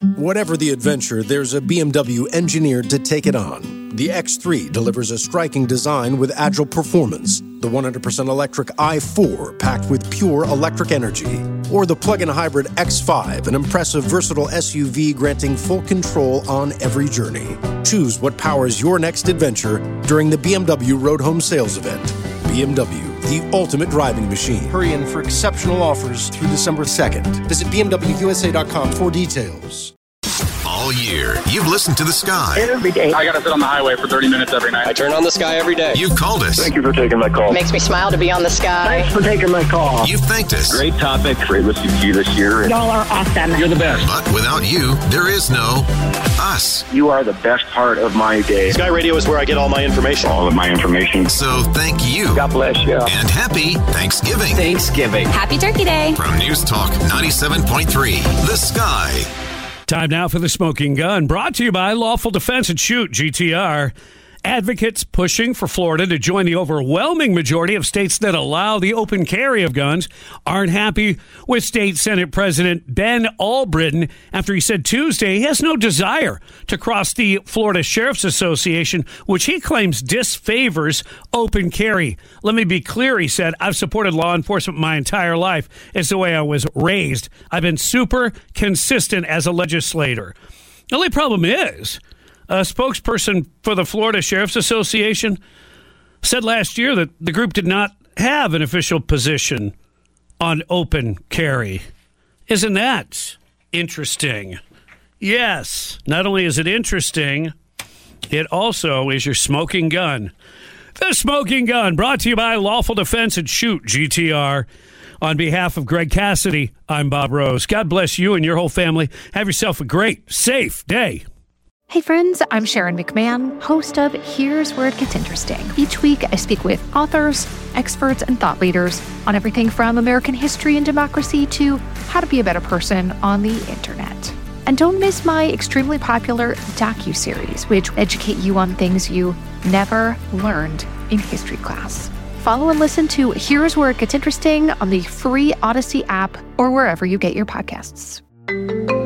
Whatever the adventure, there's a BMW engineered to take it on. The X3 delivers a striking design with agile performance. The 100% electric i4 packed with pure electric energy. Or the plug-in hybrid X5, an impressive versatile SUV granting full control on every journey. Choose what powers your next adventure during the BMW Road Home Sales Event. BMW, the ultimate driving machine. Hurry in for exceptional offers through December 2nd. Visit BMWUSA.com for details. All year, you've listened to The Sky. Every day. I got to sit on the highway for 30 minutes every night. I turn on The Sky every day. You've called us. Thank you for taking my call. Makes me smile to be on The Sky. Thanks for taking my call. You've thanked us. Great topic. Great listening to you this year. Y'all are awesome. You're the best. But without you, there is no us. You are the best part of my day. Sky Radio is where I get all my information. All of my information. So thank you. God bless you. And happy Thanksgiving. Happy Turkey Day. From News Talk 97.3, The Sky. Time now for the Smoking Gun, brought to you by Lawful Defense and Shoot, GTR. Advocates pushing for Florida to join the overwhelming majority of states that allow the open carry of guns aren't happy with State Senate President Ben Albritton after he said Tuesday he has no desire to cross the Florida Sheriff's Association, which he claims disfavors open carry. Let me be clear, he said, I've supported law enforcement my entire life. It's the way I was raised. I've been super consistent as a legislator. The only problem is, a spokesperson for the Florida Sheriff's Association said last year that the group did not have an official position on open carry. Isn't that interesting? Yes. Not only is it interesting, it also is your smoking gun. The Smoking Gun, brought to you by Lawful Defense and Shoot, GTR. On behalf of Greg Cassidy, I'm Bob Rose. God bless you and your whole family. Have yourself a great, safe day. Hey friends, I'm Sharon McMahon, host of Here's Where It Gets Interesting. Each week I speak with authors, experts, and thought leaders on everything from American history and democracy to how to be a better person on the internet. And don't miss my extremely popular docuseries, which educate you on things you never learned in history class. Follow and listen to Here's Where It Gets Interesting on the free Odyssey app or wherever you get your podcasts.